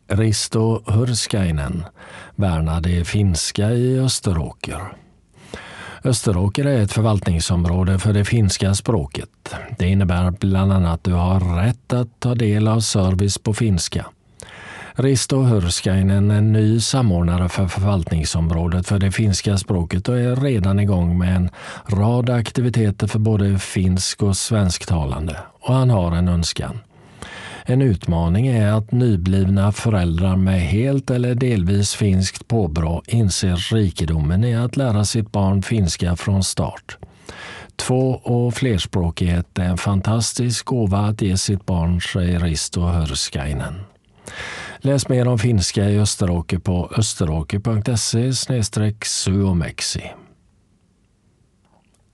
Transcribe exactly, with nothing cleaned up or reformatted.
Risto Hurskainen värnar det finska i Österåker. Österåker är ett förvaltningsområde för det finska språket. Det innebär bland annat att du har rätt att ta del av service på finska. Risto Hurskainen är en ny samordnare för förvaltningsområdet för det finska språket och är redan igång med en rad aktiviteter för både finsk och svensktalande. Och han har en önskan. En utmaning är att nyblivna föräldrar med helt eller delvis finskt påbrå inser rikedomen i att lära sitt barn finska från start. Två- och flerspråkighet är en fantastisk gåva att ge sitt barn, säger Risto Hurskainen. Läs mer om finska i Österåker på österåker punkt se slash suomeksi.